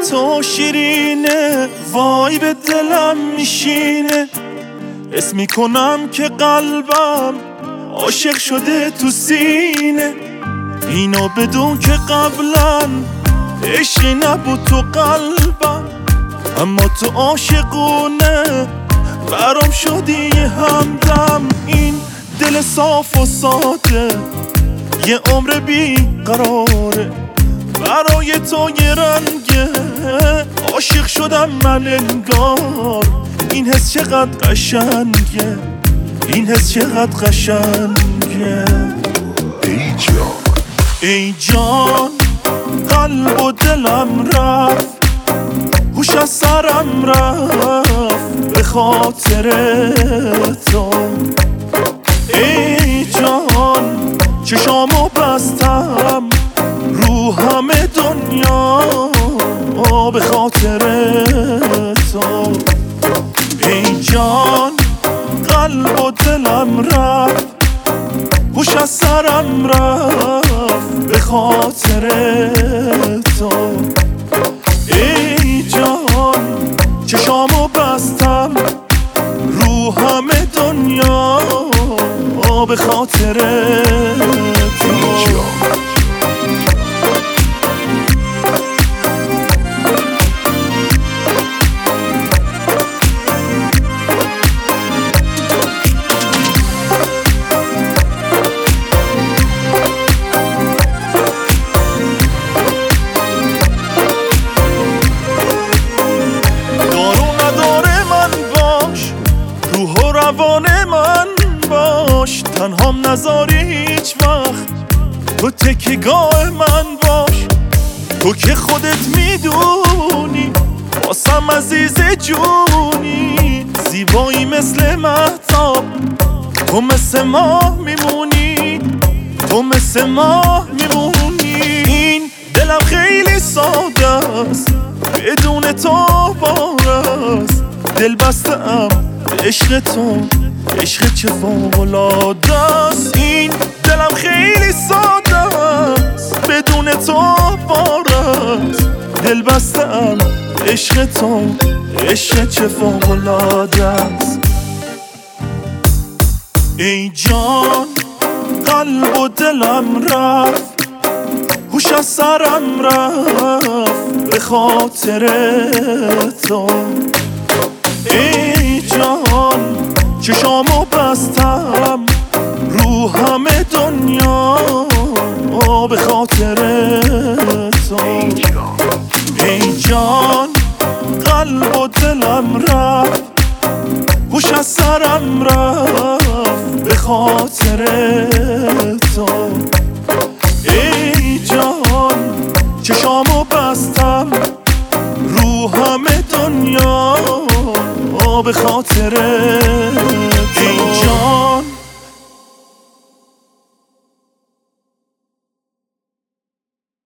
تو شیرینه، وای به دلم میشینه. حس میکنم که قلبم عاشق شده تو سینه. اینو بدون که قبلا عشقی نبود تو قلبم، اما تو عاشقونه برام شدی یه همدم. این دل صاف و ساده یه عمر بی قراره، برای تو یه رنگه عاشق شدم من انگار. این حس چقدر قشنگه، این حس چقدر قشنگه. ای جان قلب و دلم رفت، هوش از سرم رفت به خاطر تو. ای جان چشامو بستم رو همه دنیا به خاطر تو. ای جان قلب و دلم رفت، هوش از سرم رفت به خاطر تو. ای جان چشامو بستم رو همه دنیا به خاطر تو. روان من باش، تنهام نذاری هیچ وقت، تو تکیگاه من باش. تو که خودت میدونی واسم عزیز جونی، زیبایی مثل مهتاب، تو مثل ماه میمونی، تو مثل ماه میمونی. این دلم خیلی ساده است بدون تو بارست، دل بستم عشق تو، عشق چه فوق‌العاده است. این دلم خیلی ساده است بدون تو بارست، دل بستم عشق تو، عشق چه فوق‌العاده است. ای جان قلب و دلم رفت، هوش از سرم رفت به خاطر تو. ای جان چشامو بستم رو همه دنیا به خاطر تو. ای جان قلب و دلم رفت، هوش از سرم رفت به خاطر تو. ای جان چشامو بستم رو همه دنیا به خاطر